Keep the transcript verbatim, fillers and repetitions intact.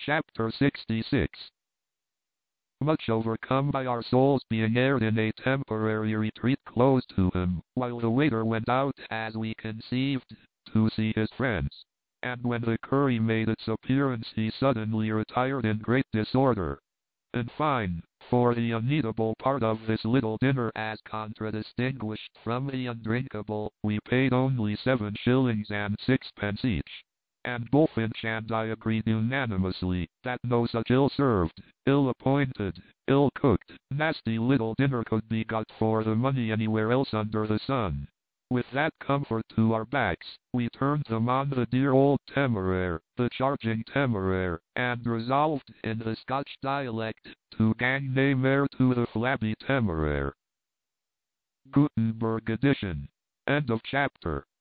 Chapter sixty-six. Much overcome by our souls being aired in a temporary retreat close to him, while the waiter went out, as we conceived, to see his friends. And when the curry made its appearance, he suddenly retired in great disorder. In fine, for the uneatable part of this little dinner, as contradistinguished from the undrinkable, we paid only seven shillings and sixpence each. And Bullfinch and I agreed unanimously that no such ill-served, ill-appointed, ill-cooked, nasty little dinner could be got for the money anywhere else under the sun. With that comfort to our backs, we turned them on the dear old Temeraire, the charging Temeraire, and resolved, in the Scotch dialect, to gang nae mair to the flabby Temeraire. Gutenberg edition. End of chapter.